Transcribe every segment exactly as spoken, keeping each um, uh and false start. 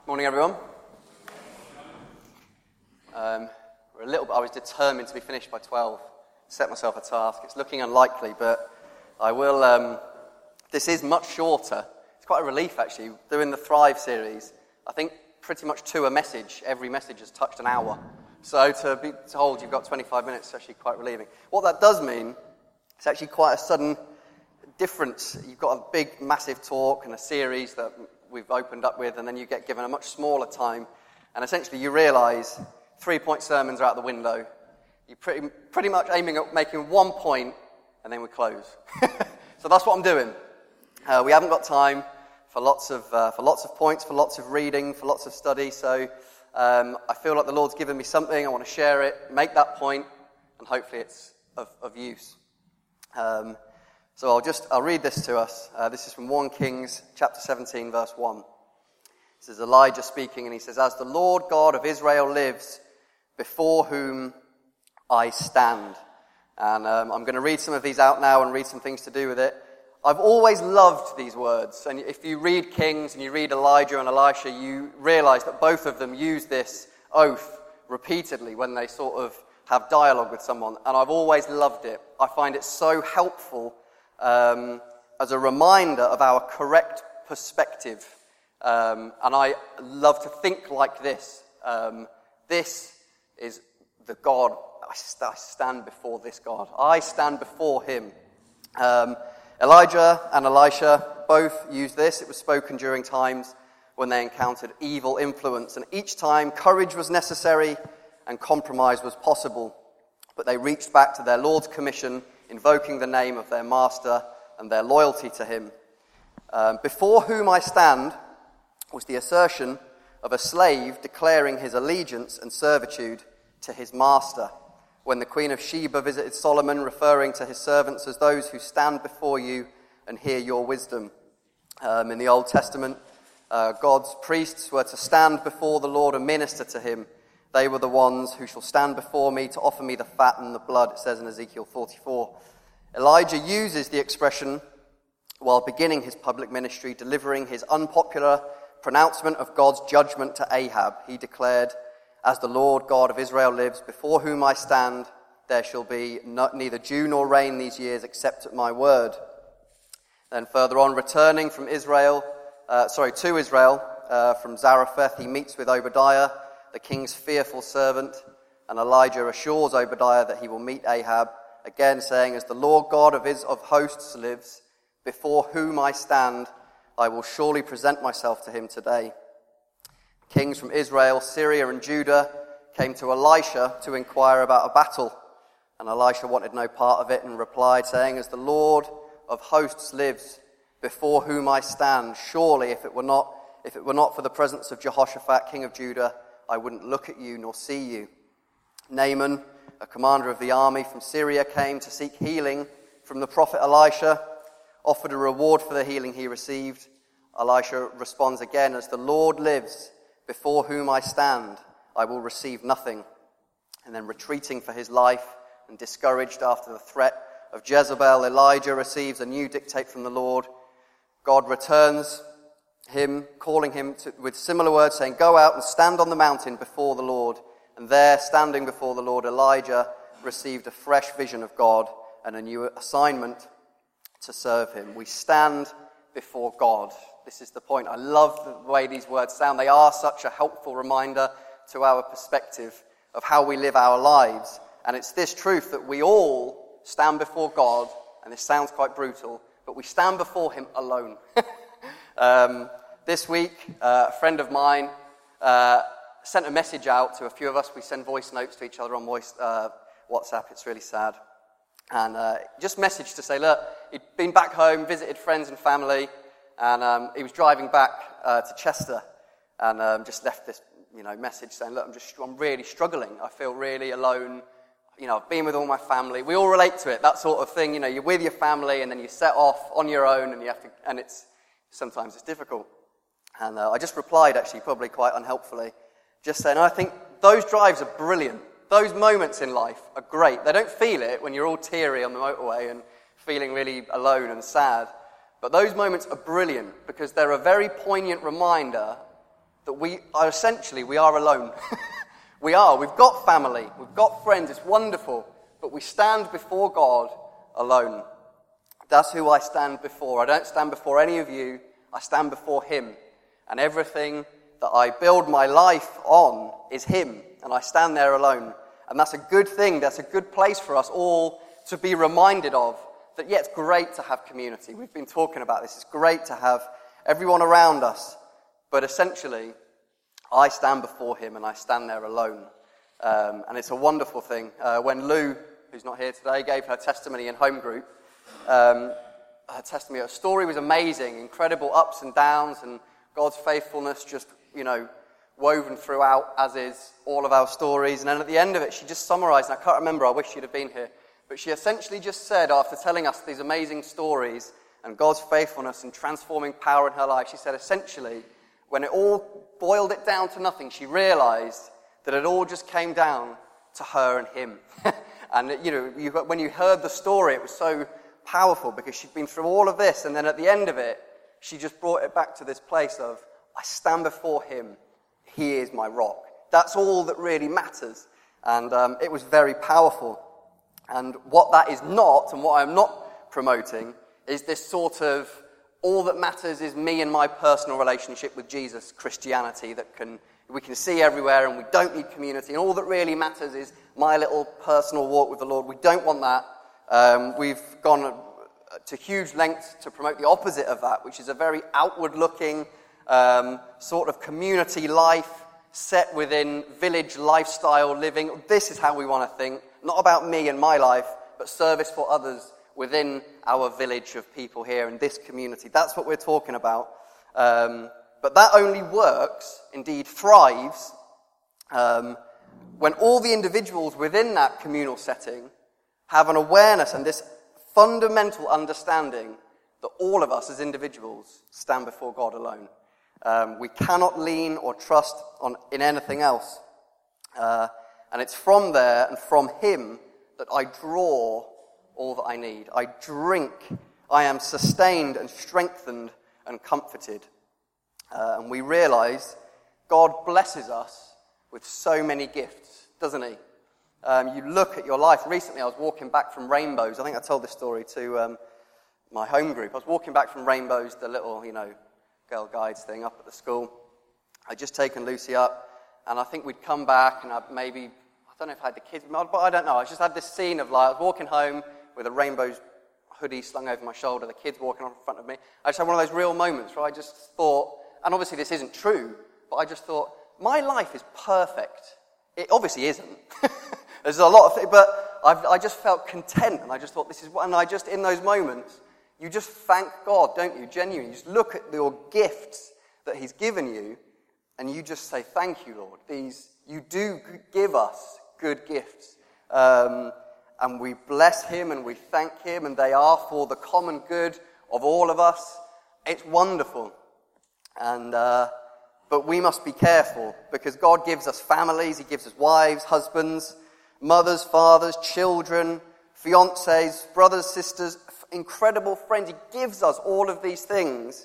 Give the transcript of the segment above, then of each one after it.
Morning, everyone. Um, we're a little. I was determined to be finished by twelve. Set myself a task. It's looking unlikely, but I will. Um, this is much shorter. It's quite a relief, actually. Doing the Thrive series, I think pretty much to a message. Every message has touched an hour. So to be told you've got twenty-five minutes is actually quite relieving. What that does mean, it's actually quite a sudden difference. You've got a big, massive talk and a series that we've opened up with, and then you get given a much smaller time, and essentially you realise three-point sermons are out the window. You're pretty, pretty much aiming at making one point, and then we close. So that's what I'm doing. Uh, we haven't got time for lots of uh, for lots of points, for lots of reading, for lots of study. So um, I feel like the Lord's given me something. I want to share it, make that point, and hopefully it's of, of use. Um, So I'll just, I'll read this to us. Uh, this is from First Kings chapter seventeen, verse one. This is Elijah speaking, and he says, "As the Lord God of Israel lives, before whom I stand." And um, I'm going to read some of these out now and read some things to do with it. I've always loved these words. And if you read Kings and you read Elijah and Elisha, you realize that both of them use this oath repeatedly when they sort of have dialogue with someone. And I've always loved it. I find it so helpful Um, as a reminder of our correct perspective. Um, and I love to think like this. Um, this is the God. I, st- I stand before this God. I stand before him. Um, Elijah and Elisha both used this. It was spoken during times when they encountered evil influence. And each time courage was necessary and compromise was possible. But they reached back to their Lord's commission, invoking the name of their master and their loyalty to him. Um, before whom I stand was the assertion of a slave declaring his allegiance and servitude to his master. When the Queen of Sheba visited Solomon, referring to his servants as those who stand before you and hear your wisdom. Um, in the Old Testament, uh, God's priests were to stand before the Lord and minister to him. They were the ones who shall stand before me to offer me the fat and the blood, it says in Ezekiel forty-four. Elijah uses the expression while beginning his public ministry, delivering his unpopular pronouncement of God's judgment to Ahab. He declared, "As the Lord God of Israel lives, before whom I stand, there shall be no, neither dew nor rain these years except at my word." Then further on, returning from Israel, uh, sorry, to Israel, uh, from Zarephath, he meets with Obadiah, the king's fearful servant, and Elijah assures Obadiah that he will meet Ahab, again saying, "As the Lord God of his of hosts lives, before whom I stand, I will surely present myself to him today." Kings from Israel, Syria, and Judah came to Elisha to inquire about a battle, and Elisha wanted no part of it and replied, saying, "As the Lord of hosts lives, before whom I stand, surely if it were not if it were not for the presence of Jehoshaphat, king of Judah, I wouldn't look at you nor see you." Naaman, a commander of the army from Syria, came to seek healing from the prophet Elisha, offered a reward for the healing he received. Elisha responds again, "As the Lord lives, before whom I stand, I will receive nothing." And then retreating for his life and discouraged after the threat of Jezebel, Elijah receives a new dictate from the Lord. God returns him, calling him to, with similar words, saying, "Go out and stand on the mountain before the Lord." And there, standing before the Lord, Elijah received a fresh vision of God and a new assignment to serve him. We stand before God. This is the point. I love the way these words sound. They are such a helpful reminder to our perspective of how we live our lives. And it's this truth that we all stand before God, and this sounds quite brutal, but we stand before him alone. um, this week, uh, a friend of mine uh, sent a message out to a few of us. We send voice notes to each other on voice, uh, WhatsApp. It's really sad. And uh, just messaged to say, look, he'd been back home, visited friends and family, and um, he was driving back uh, to Chester, and um, just left this, you know, message saying, look, I'm just, I'm really struggling. I feel really alone. You know, I've been with all my family. We all relate to it, that sort of thing. You know, you're with your family, and then you set off on your own, and you have to, and it's sometimes it's difficult. And uh, I just replied, actually, probably quite unhelpfully, just saying, I think those drives are brilliant. Those moments in life are great. They don't feel it when you're all teary on the motorway and feeling really alone and sad. But those moments are brilliant because they're a very poignant reminder that we are essentially, we are alone. We are. We've got family. We've got friends. It's wonderful. But we stand before God alone. That's who I stand before. I don't stand before any of you. I stand before him. And everything that I build my life on is him. And I stand there alone. And that's a good thing. That's a good place for us all to be reminded of. That, yeah, it's great to have community. We've been talking about this. It's great to have everyone around us. But essentially, I stand before him and I stand there alone. Um, and it's a wonderful thing. Uh, when Lou, who's not here today, gave her testimony in home group, um, her testimony, her story was amazing, incredible ups and downs, and God's faithfulness just, you know, woven throughout, as is all of our stories. And then at the end of it, she just summarised, and I can't remember, I wish she'd have been here, but she essentially just said, after telling us these amazing stories and God's faithfulness and transforming power in her life, she said, essentially, when it all boiled it down to nothing, she realised that it all just came down to her and him. And, you know, you, when you heard the story, it was so powerful because she'd been through all of this, and then at the end of it, she just brought it back to this place of, I stand before him, he is my rock. That's all that really matters. And um, it was very powerful. And what that is not, and what I'm not promoting, is this sort of, all that matters is me and my personal relationship with Jesus, Christianity, that can we can see everywhere and we don't need community. And all that really matters is my little personal walk with the Lord. We don't want that. Um, we've gone to huge lengths to promote the opposite of that, which is a very outward-looking um, sort of community life set within village lifestyle living. This is how we want to think. Not about me and my life, but service for others within our village of people here in this community. That's what we're talking about. Um, but that only works, indeed thrives, um, when all the individuals within that communal setting have an awareness and this fundamental understanding that all of us as individuals stand before God alone. Um, we cannot lean or trust on in anything else. Uh, and it's from there and from him that I draw all that I need. I drink. I am sustained and strengthened and comforted. Uh, and we realize God blesses us with so many gifts, doesn't he? Um, you look at your life. Recently I was walking back from Rainbows. I think I told this story to um, my home group. I was walking back from Rainbows, the little, you know, Girl Guides thing up at the school. I'd just taken Lucy up, and I think we'd come back, and I'd maybe, I don't know if I had the kids, but I don't know. I just had this scene of like, I was walking home with a Rainbows hoodie slung over my shoulder, the kids walking on in front of me. I just had one of those real moments where I just thought, and obviously this isn't true, but I just thought, my life is perfect. It obviously isn't. There's a lot of things, but I've, I just felt content, and I just thought, this is what, and I just, in those moments, you just thank God, don't you? Genuinely, you just look at your gifts that he's given you, and you just say, thank you, Lord. These, you do give us good gifts. Um, and we bless him, and we thank him, and they are for the common good of all of us. It's wonderful. And, uh, but we must be careful, because God gives us families, he gives us wives, husbands, mothers, fathers, children, fiancés, brothers, sisters, incredible friends. He gives us all of these things.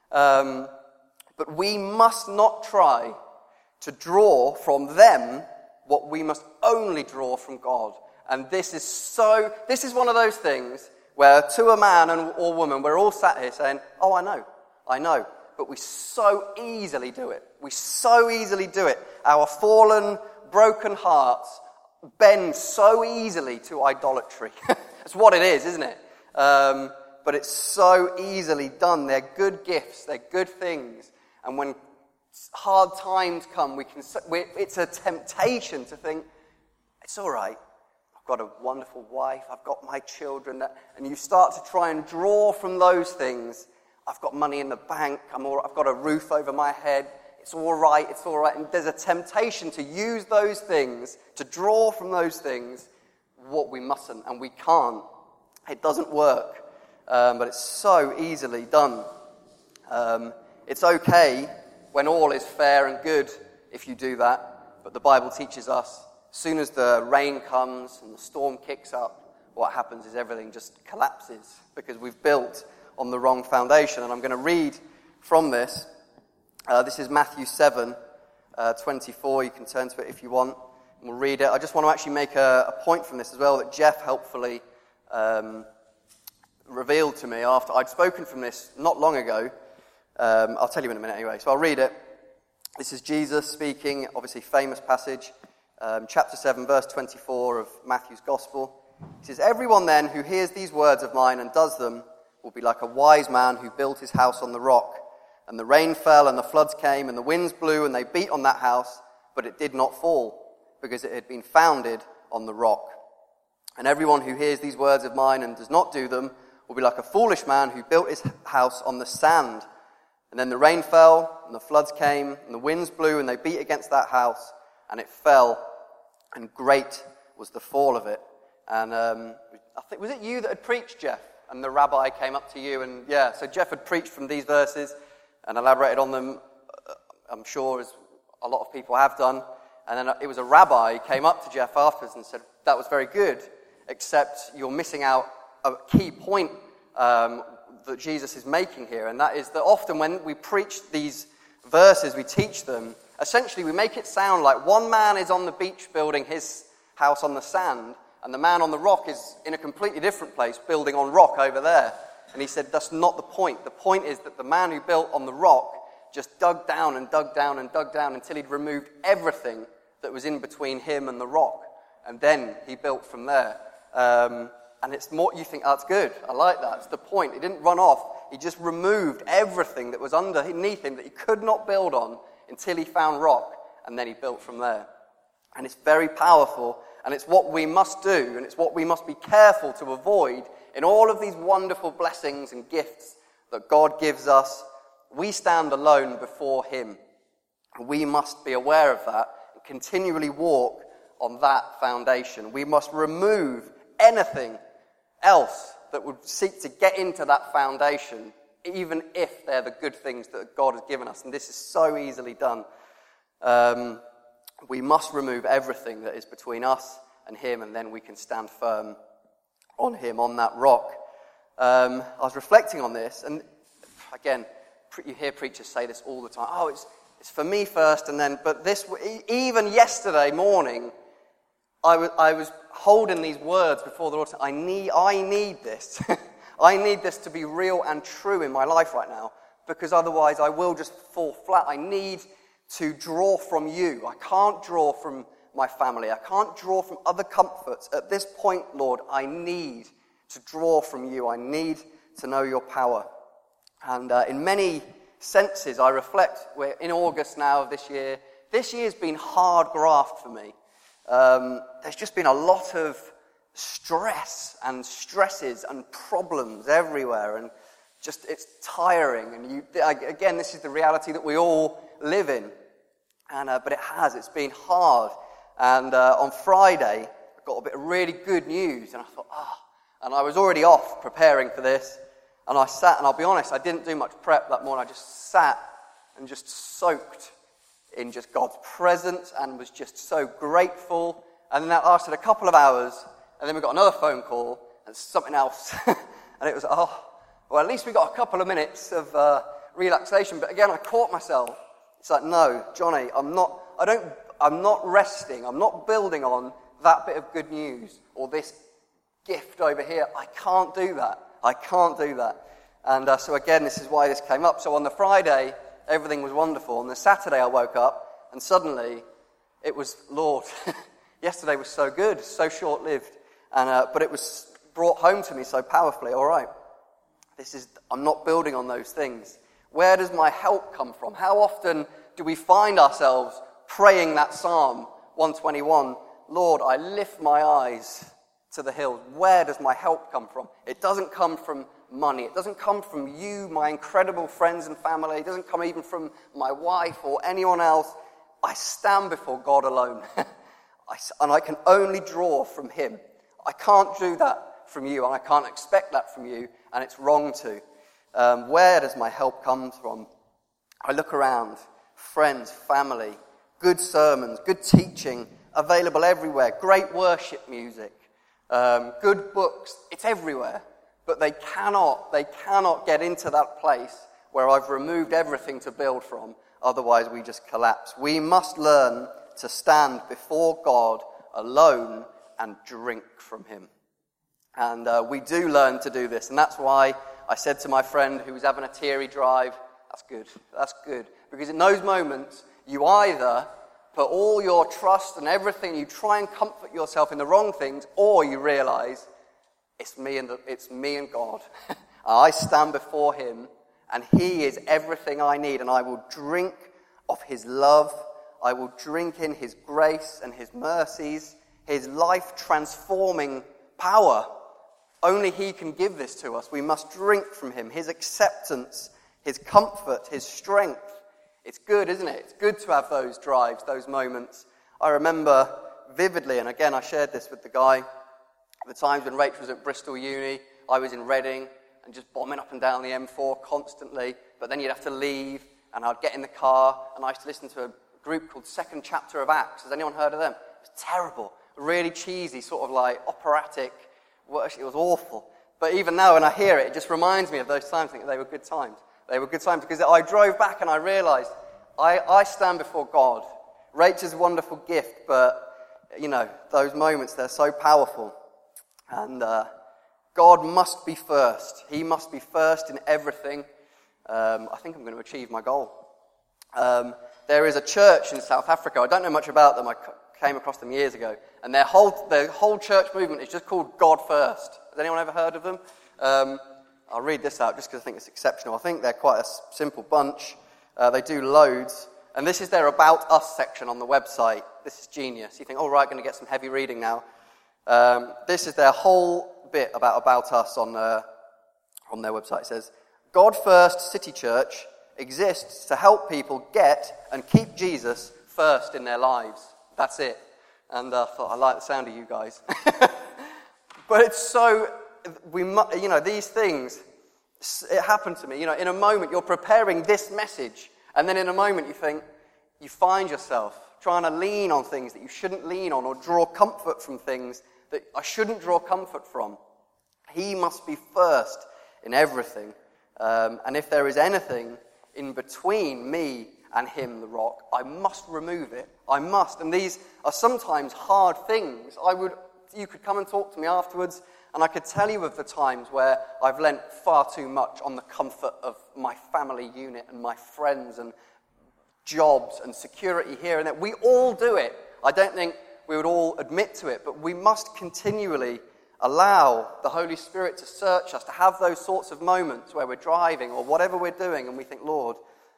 Um, but we must not try to draw from them what we must only draw from God. And this is so, this is one of those things where to a man and, or woman, we're all sat here saying, oh, I know, I know. But we so easily do it. We so easily do it. Our fallen, broken hearts bend so easily to idolatry. That's what it is, isn't it? Um, but it's so easily done. They're good gifts. They're good things. And when hard times come, we can. We, it's a temptation to think, it's all right. I've got a wonderful wife. I've got my children. That, and you start to try and draw from those things. I've got money in the bank. I'm all, I've got a roof over my head. It's all right. It's all right. And there's a temptation to use those things, to draw from those things what we mustn't and we can't. It doesn't work. Um, but it's so easily done. Um, it's okay when all is fair and good if you do that. But the Bible teaches us, as soon as the rain comes and the storm kicks up, what happens is everything just collapses because we've built on the wrong foundation. And I'm going to read from this. Uh, this is Matthew seven, uh, twenty-four. You can turn to it if you want, and we'll read it. I just want to actually make a, a point from this as well that Jeff helpfully um, revealed to me after I'd spoken from this not long ago. Um, I'll tell you in a minute anyway, so I'll read it. This is Jesus speaking, obviously famous passage, um, chapter seven, verse twenty-four of Matthew's Gospel. He says, "Everyone then who hears these words of mine and does them will be like a wise man who built his house on the rock. And the rain fell and the floods came and the winds blew and they beat on that house, but it did not fall, because it had been founded on the rock. And everyone who hears these words of mine and does not do them will be like a foolish man who built his house on the sand. And then the rain fell and the floods came and the winds blew and they beat against that house, and it fell, and great was the fall of it." And um, I think, was it you that had preached, Jeff? And the rabbi came up to you, and yeah, so Jeff had preached from these verses and elaborated on them, uh, I'm sure, as a lot of people have done. And then it was a rabbi who came up to Jeff afterwards and said, "That was very good, except you're missing out a key point um, that Jesus is making here, and that is that often when we preach these verses, we teach them, essentially we make it sound like one man is on the beach building his house on the sand, and the man on the rock is in a completely different place building on rock over there." And he said, that's not the point. The point is that the man who built on the rock just dug down and dug down and dug down until he'd removed everything that was in between him and the rock. And then he built from there. Um, and it's more, you think, oh, that's good. I like that. It's the point. He didn't run off. He just removed everything that was underneath him that he could not build on until he found rock. And then he built from there. And it's very powerful. And it's what we must do, and it's what we must be careful to avoid in all of these wonderful blessings and gifts that God gives us. We stand alone before him. We must be aware of that and continually walk on that foundation. We must remove anything else that would seek to get into that foundation, even if they're the good things that God has given us. And this is so easily done. Um... We must remove everything that is between us and him, and then we can stand firm on him, on that rock. Um, I was reflecting on this, and again, you hear preachers say this all the time. Oh, it's it's for me first, and then, but this, even yesterday morning, I was, I was holding these words before the Lord. I need, I need this. I need this to be real and true in my life right now, because otherwise I will just fall flat. I need to draw from you. I can't draw from my family. I can't draw from other comforts. At this point, Lord, I need to draw from you. I need to know your power. And uh, in many senses, I reflect, we're in August now of this year. This year's been hard graft for me. Um, there's just been a lot of stress and stresses and problems everywhere, and just it's tiring. And you, again, this is the reality that we all live in, and uh, but it has, it's been hard. And uh, on Friday, I got a bit of really good news, and I thought, ah, oh. And I was already off preparing for this, and I sat, and I'll be honest, I didn't do much prep that morning. I just sat and just soaked in just God's presence, and was just so grateful. And then that lasted a couple of hours, and then we got another phone call, and something else, and it was, oh, well, at least we got a couple of minutes of uh, relaxation. But again, I caught myself. It's like, no, Johnny, I'm not, I don't, I'm not resting. I'm not building on that bit of good news or this gift over here. I can't do that. I can't do that. And uh, so again, this is why this came up. So on the Friday, everything was wonderful. On the Saturday, I woke up and suddenly it was, Lord, yesterday was so good, so short-lived. And uh, but it was brought home to me so powerfully. All right, this is, I'm not building on those things. Where does my help come from? How often do we find ourselves praying that Psalm one twenty-one, Lord, I lift my eyes to the hills. Where does my help come from? It doesn't come from money. It doesn't come from you, my incredible friends and family. It doesn't come even from my wife or anyone else. I stand before God alone. I, and I can only draw from him. I can't do that from you, and I can't expect that from you, and it's wrong to. Um, where does my help come from? I look around, friends, family, good sermons, good teaching, available everywhere, great worship music, um, good books, it's everywhere. But they cannot, they cannot get into that place where I've removed everything to build from. Otherwise, we just collapse. We must learn to stand before God alone and drink from him. And uh, we do learn to do this. And that's why I said to my friend who was having a teary drive, that's good, that's good. Because in those moments, you either put all your trust and everything, you try and comfort yourself in the wrong things, or you realize it's me and the, it's me and God. I stand before him, and he is everything I need, and I will drink of his love. I will drink in his grace and his mercies, his life-transforming power. Only he can give this to us. We must drink from him, his acceptance, his comfort, his strength. It's good, isn't it? It's good to have those drives, those moments. I remember vividly, and again I shared this with the guy, the times when Rachel was at Bristol Uni, I was in Reading, and just bombing up and down the M four constantly, but then you'd have to leave, and I'd get in the car, and I used to listen to a group called Second Chapter of Acts. Has anyone heard of them? It was terrible, really cheesy, sort of like operatic worship. It was awful. But even now when I hear it, it just reminds me of those times. I think they were good times. They were good times because I drove back and I realised I, I stand before God. Rachel's a wonderful gift, but, you know, those moments, they're so powerful. And uh, God must be first. He must be first in everything. Um, I think I'm going to achieve my goal. Um, there is a church in South Africa. I don't know much about them. I came across them years ago. And their whole their whole church movement is just called God First. Has anyone ever heard of them? Um, I'll read this out just because I think it's exceptional. I think they're quite a simple bunch. Uh, they do loads. And this is their About Us section on the website. This is genius. You think, oh, right, going to get some heavy reading now. Um, this is their whole bit about About Us on, uh, on their website. It says, God First City Church exists to help people get and keep Jesus first in their lives. That's it. And I uh, thought, I like the sound of you guys. But it's so, we, you know, these things, it happened to me. You know, in a moment, you're preparing this message, and then in a moment you think, you find yourself trying to lean on things that you shouldn't lean on, or draw comfort from things that I shouldn't draw comfort from. He must be first in everything. Um, and if there is anything in between me and him, the rock, I must remove it. I must. And these are sometimes hard things. I would, you could come and talk to me afterwards, and I could tell you of the times where I've lent far too much on the comfort of my family unit and my friends and jobs and security here and there. We all do it. I don't think we would all admit to it, but we must continually allow the Holy Spirit to search us, to have those sorts of moments where we're driving or whatever we're doing and we think, Lord,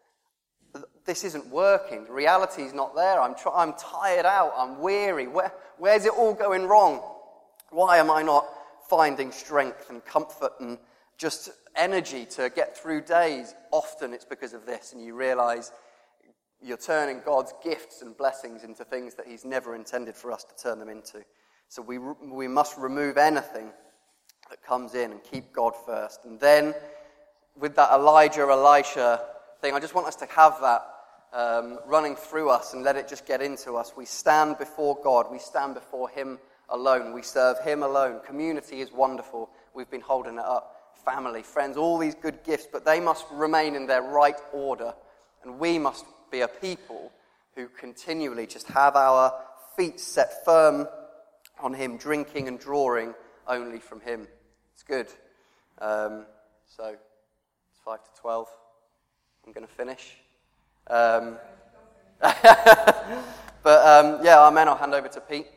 this isn't working. Reality is not there. I'm try- I'm tired out. I'm weary. Where, where's it all going wrong? Why am I not finding strength and comfort and just energy to get through days? Often it's because of this, and you realize you're turning God's gifts and blessings into things that he's never intended for us to turn them into. So we we must remove anything that comes in and keep God first. And then with that Elijah, Elisha thing, I just want us to have that um, running through us and let it just get into us. We stand before God. We stand before him alone. We serve him alone. Community is wonderful. We've been holding it up. Family, friends, all these good gifts, but they must remain in their right order. And we must be a people who continually just have our feet set firm on him, drinking and drawing only from him. It's good. Um, so, it's five to twelve. I'm going to finish. Um, but, um, yeah, amen. I'll hand over to Pete.